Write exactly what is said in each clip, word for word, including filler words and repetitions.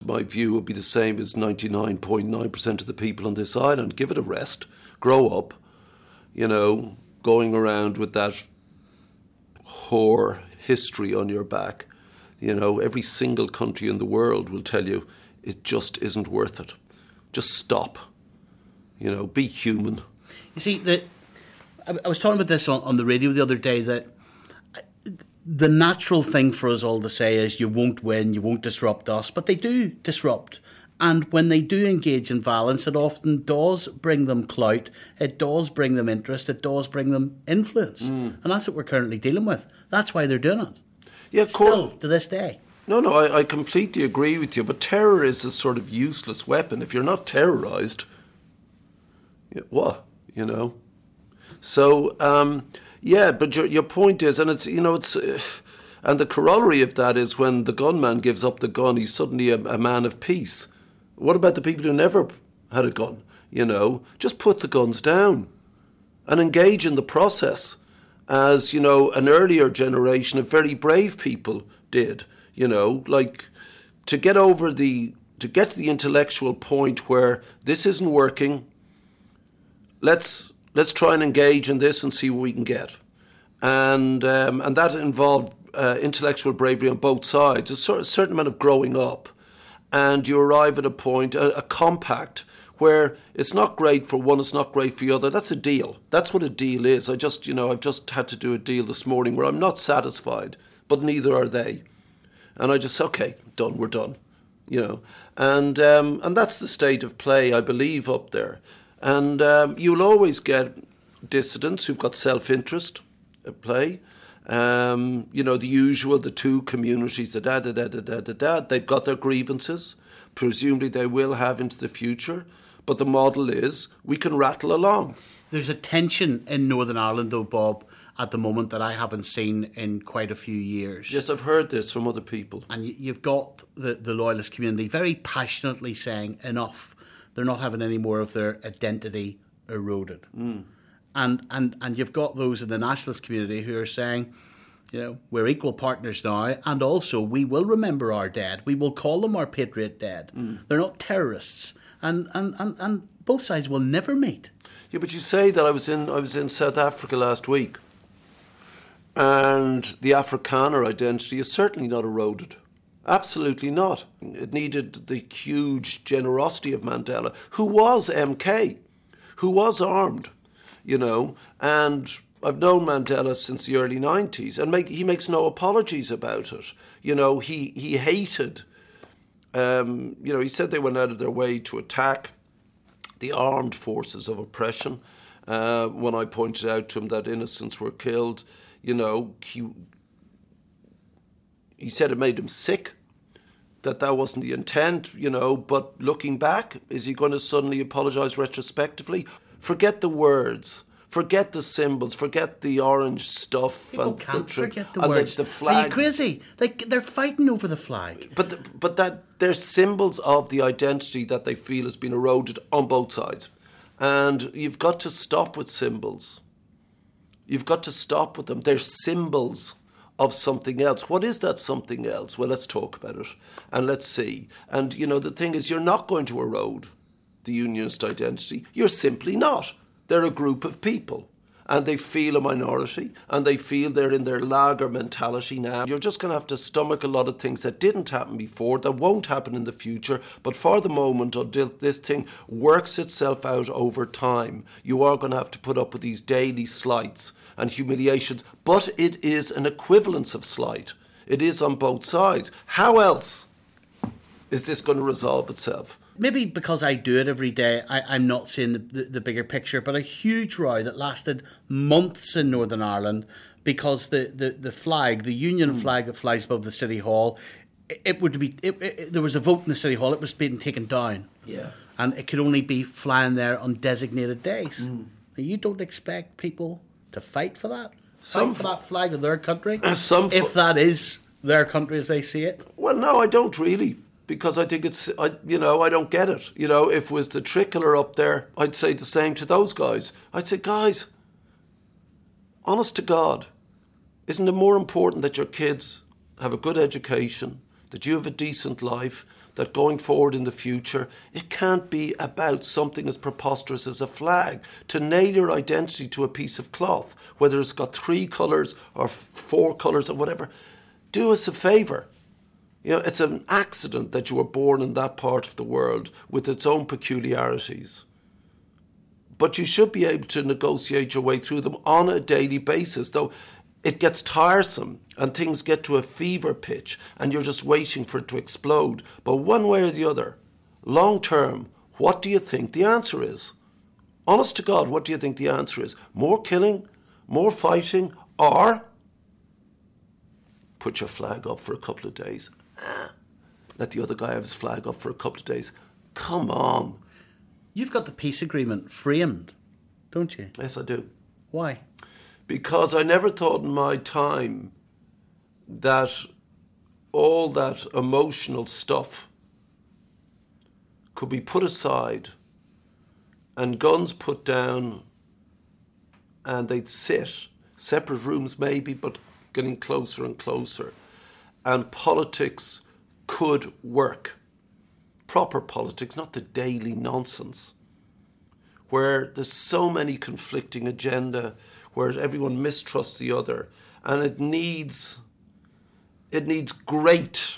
my view, would be the same as ninety-nine point nine percent of the people on this island. Give it a rest. Grow up. You know, going around with that whore history on your back. You know, every single country in the world will tell you it just isn't worth it. Just stop. You know, be human. You see, the, I, I was talking about this on, on the radio the other day, that the natural thing for us all to say is you won't win, you won't disrupt us, but they do disrupt. And when they do engage in violence, it often does bring them clout, it does bring them interest, it does bring them influence. Mm. And that's what we're currently dealing with. That's why they're doing it. Yeah, Still, to this day. No, no, I, I completely agree with you. But terror is a sort of useless weapon. If you're not terrorised, what, you know? So, um, yeah, but your your point is, and it's, you know, it's... Uh, and the corollary of that is when the gunman gives up the gun, he's suddenly a, a man of peace. What about the people who never had a gun? You know, just put the guns down and engage in the process as, you know, an earlier generation of very brave people did, you know, like to get over the, to get to the intellectual point where this isn't working, let's, let's try and engage in this and see what we can get. And, um, and that involved uh, intellectual bravery on both sides, a, sort, a certain amount of growing up. And you arrive at a point, a, a compact, where it's not great for one, it's not great for the other. That's a deal. That's what a deal is. I just, you know, I've just had to do a deal this morning where I'm not satisfied, but neither are they. And I just, okay, done, we're done, you know. And um, and that's the state of play, I believe, up there. And um, you'll always get dissidents who've got self-interest at play. Um, you know, the usual, the two communities, the da da da da da da da. They've got their grievances. Presumably they will have into the future. But the model is we can rattle along. There's a tension in Northern Ireland, though, Bob, at the moment that I haven't seen in quite a few years. Yes, I've heard this from other people. And you've got the, the loyalist community very passionately saying enough. They're not having any more of their identity eroded. Mm. And, and and you've got those in the nationalist community who are saying, you know, we're equal partners now, and also we will remember our dead. We will call them our patriot dead. Mm. They're not terrorists. And, and, and, and both sides will never meet. Yeah, but you say that I was in I was in South Africa last week, and the Afrikaner identity is certainly not eroded. Absolutely not. It needed the huge generosity of Mandela, who was M K, who was armed. You know, and I've known Mandela since the early nineties, and make, he makes no apologies about it. You know, he, he hated, um, you know, he said they went out of their way to attack the armed forces of oppression. Uh, when I pointed out to him that innocents were killed, you know, he, he said it made him sick, that that wasn't the intent, you know, but looking back, is he going to suddenly apologise retrospectively? Forget the words, forget the symbols, forget the orange stuff. People and can't the, forget the and words. The, the flag. Are you crazy? They, they're fighting over the flag. But the, but that they're symbols of the identity that they feel has been eroded on both sides. And you've got to stop with symbols. You've got to stop with them. They're symbols of something else. What is that something else? Well, let's talk about it and let's see. And, you know, the thing is, you're not going to erode the unionist identity. You're simply not. They're a group of people and they feel a minority and they feel they're in their lager mentality now. You're just going to have to stomach a lot of things that didn't happen before, that won't happen in the future, but for the moment, until this thing works itself out over time, you are going to have to put up with these daily slights and humiliations. But it is an equivalence of slight. It is on both sides. How else is this going to resolve itself? Maybe because I do it every day, I, I'm not seeing the, the, the bigger picture, but a huge row that lasted months in Northern Ireland because the, the, the flag, the Union mm. flag that flies above the City Hall, it, it would be. It, it, there was a vote in the City Hall, it was being taken down. Yeah. And it could only be flying there on designated days. Mm. Now, you don't expect people to fight for that? Some fight for that flag of their country? Some f- if that is their country as they see it? Well, no, I don't really. Because I think it's, I, you know, I don't get it. You know, if it was the tricolor up there, I'd say the same to those guys. I'd say, guys, honest to God, isn't it more important that your kids have a good education, that you have a decent life, that going forward in the future, it can't be about something as preposterous as a flag. To nail your identity to a piece of cloth, whether it's got three colours or four colours or whatever, do us a favour. You know, it's an accident that you were born in that part of the world with its own peculiarities. But you should be able to negotiate your way through them on a daily basis, though it gets tiresome and things get to a fever pitch and you're just waiting for it to explode. But one way or the other, long term, what do you think the answer is? Honest to God, what do you think the answer is? More killing, more fighting, or put your flag up for a couple of days? Ah, let the other guy have his flag up for a couple of days. Come on. You've got the peace agreement framed, don't you? Yes, I do. Why? Because I never thought in my time that all that emotional stuff could be put aside and guns put down and they'd sit, separate rooms maybe, but getting closer and closer, and politics could work. Proper politics, not the daily nonsense, where there's so many conflicting agenda, where everyone mistrusts the other, and it needs it needs great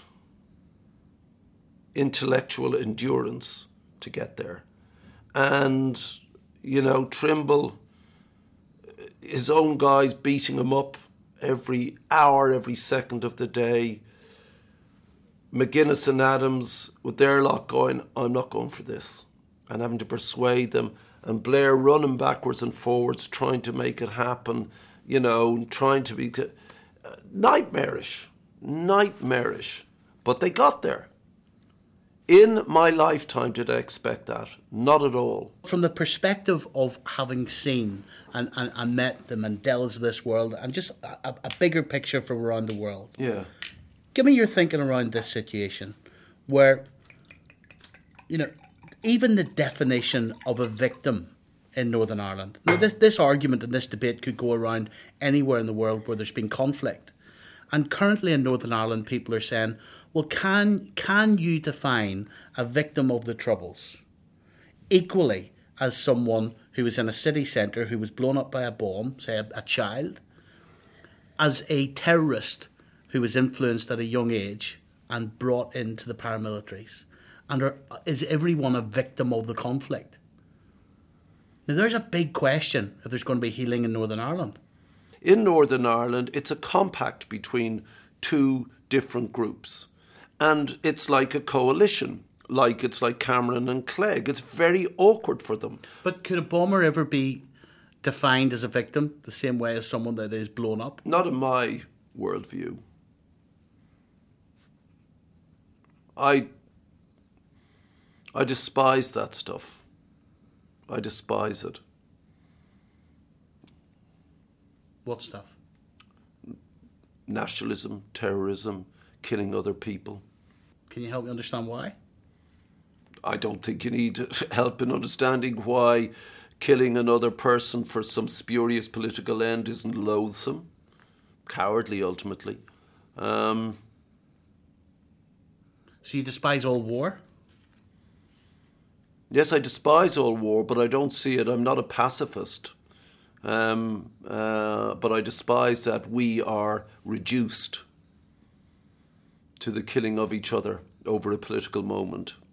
intellectual endurance to get there. And, you know, Trimble, his own guys beating him up every hour, every second of the day. McGuinness and Adams, with their lot going, I'm not going for this, and having to persuade them, and Blair running backwards and forwards, trying to make it happen, you know, trying to be uh, nightmarish, nightmarish. But they got there. In my lifetime, did I expect that? Not at all. From the perspective of having seen and, and, and met the Mandelas of this world, and just a, a bigger picture from around the world. Yeah. Give me your thinking around this situation where, you know, even the definition of a victim in Northern Ireland. Now, this, this argument and this debate could go around anywhere in the world where there's been conflict. And currently in Northern Ireland, people are saying, well, can can you define a victim of the Troubles equally as someone who was in a city centre who was blown up by a bomb, say a, a child, as a terrorist who was influenced at a young age and brought into the paramilitaries? And are, is everyone a victim of the conflict? Now, there's a big question if there's going to be healing in Northern Ireland. In Northern Ireland, it's a compact between two different groups. And it's like a coalition, like it's like Cameron and Clegg. It's very awkward for them. But could a bomber ever be defined as a victim the same way as someone that is blown up? Not in my worldview. I, I despise that stuff. I despise it. What stuff? Nationalism, terrorism, killing other people. Can you help me understand why? I don't think you need help in understanding why killing another person for some spurious political end isn't loathsome, cowardly ultimately. Um, so you despise all war? Yes, I despise all war, but I don't see it. I'm not a pacifist. Um, uh, but I despise that we are reduced to the killing of each other over a political moment.